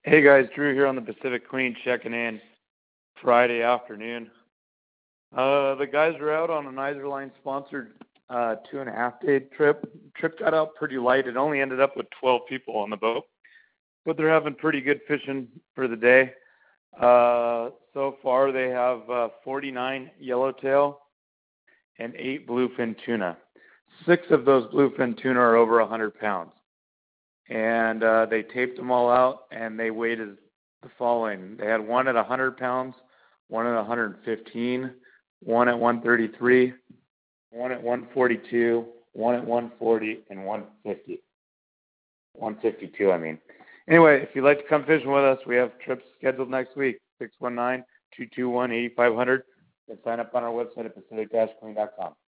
Hey guys, Drew here on the Pacific Queen checking in Friday afternoon. The guys were out on an Iserline sponsored 2.5 day trip. Trip got out pretty light. It only ended up with 12 people on the boat, but they're having pretty good fishing for the day. So far they have 49 yellowtail and 8 bluefin tuna. 6 of those bluefin tuna are over 100 pounds. And they taped them all out, and they weighed the following. They had one at 100 pounds, one at 115, one at 133, one at 142, one at 140, and 150. 152, I mean. Anyway, if you'd like to come fishing with us, we have trips scheduled next week, 619-221-8500. You can sign up on our website at pacific-queen.com.